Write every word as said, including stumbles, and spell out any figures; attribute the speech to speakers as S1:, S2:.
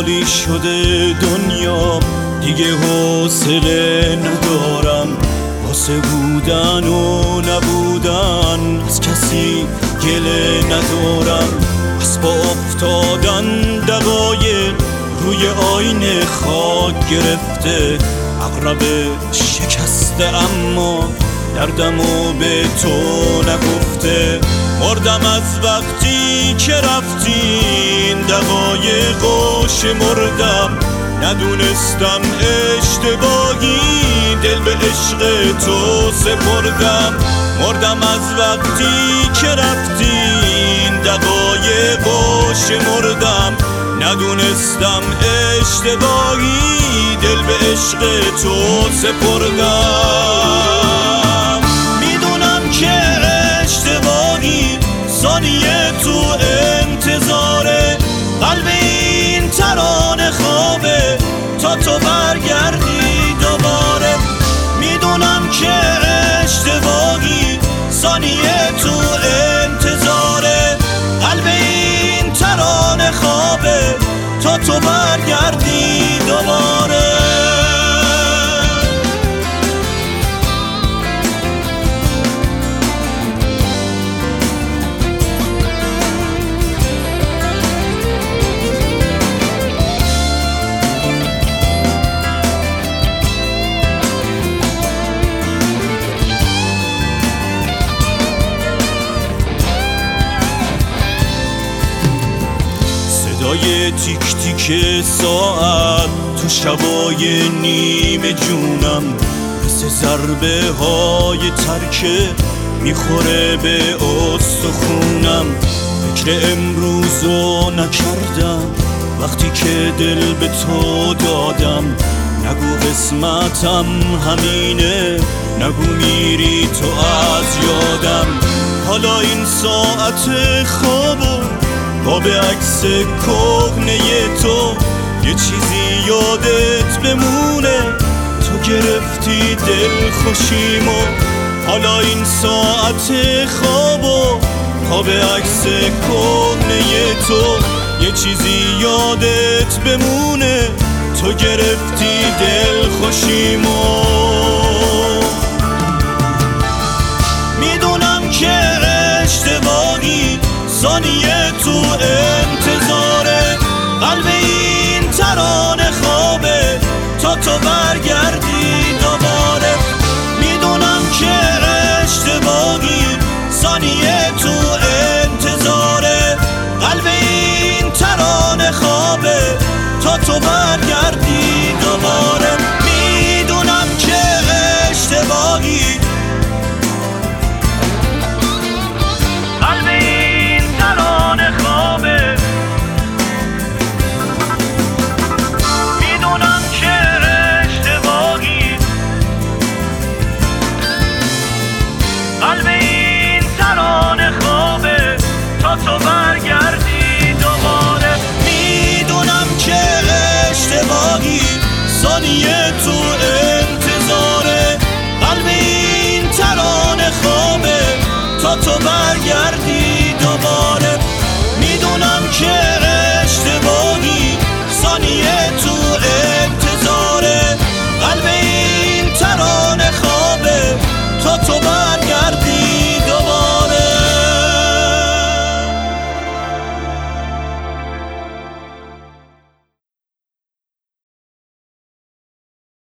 S1: خالی شده دنیا، دیگه حوصله ندارم واسه بودن و نبودن، از کسی گله ندارم. از با افتادن دقایق روی آینه خاک گرفته، عقرب شکسته اما دردمو به تو نگفته. مردم از وقتی که رفتین دقایقو شمردم، ندونستم اشتباهی دل به عشق تو سپردم. مردم از وقتی که رفتین دقایقو شمردم، ندونستم اشتباهی دل به عشق تو سپردم. میدونم که اشتباهی ثانیه تو انتظاره، قلب این ترانه خوابه تا تو برگردی دوباره. میدونم که اشتباهی ثانیه تو انتظاره، قلب این ترانه خوابه تا تو برگردی دوباره. صدای تیک تیک ساعت تو شبای نیمه جونم، مثل ضربه های ترکه میخوره به استخونم. فکر امروزو نکردم وقتی که دل به تو دادم، نگو قسمتم همینه، نگو میری تو از یادم. حالا این ساعت خوابو با به عکس کهنه تو یه چیزی یادت بمونه، تو گرفتی دل خوشیمو. حالا این ساعت خوابو با به عکس کهنه تو یه چیزی یادت بمونه، تو گرفتی دل خوشیمو. میدونم که اشتباهی ثانیه تو انتظاره، قلب این ترانه خوابه تا تو برگردی دوباره. میدونم که اشتباهی ثانیه تو انتظاره، قلب این ترانه خوابه تا تو برگردی دوباره. میدونم که اشتباهی قلب این ترانه خوابه تا تو برگردی دوباره. میدونم که اشتباهی ثانیه تو انتظاره، قلب این ترانه خوابه تا تو برگردی دوباره. میدونم که اشتباهی ثانیه تو انتظاره، قلب این ترانه خوابه تا تو برگردی